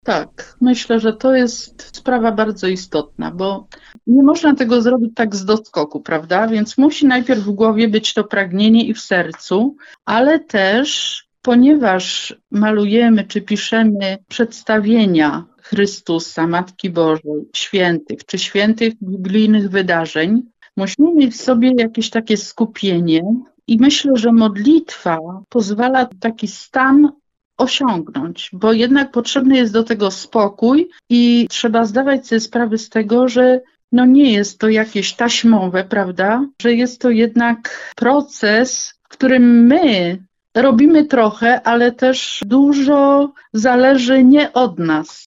Tak, myślę, że to jest sprawa bardzo istotna, bo nie można tego zrobić tak z doskoku, prawda? Więc musi najpierw w głowie być to pragnienie i w sercu, ale też ponieważ malujemy czy piszemy przedstawienia Chrystusa, Matki Bożej, świętych czy świętych biblijnych wydarzeń, musimy mieć w sobie jakieś takie skupienie i myślę, że modlitwa pozwala taki stan osiągnąć, bo jednak potrzebny jest do tego spokój i trzeba zdawać sobie sprawę z tego, że no nie jest to jakieś taśmowe, prawda? Że jest to jednak proces, w którym my robimy trochę, ale też dużo zależy nie od nas,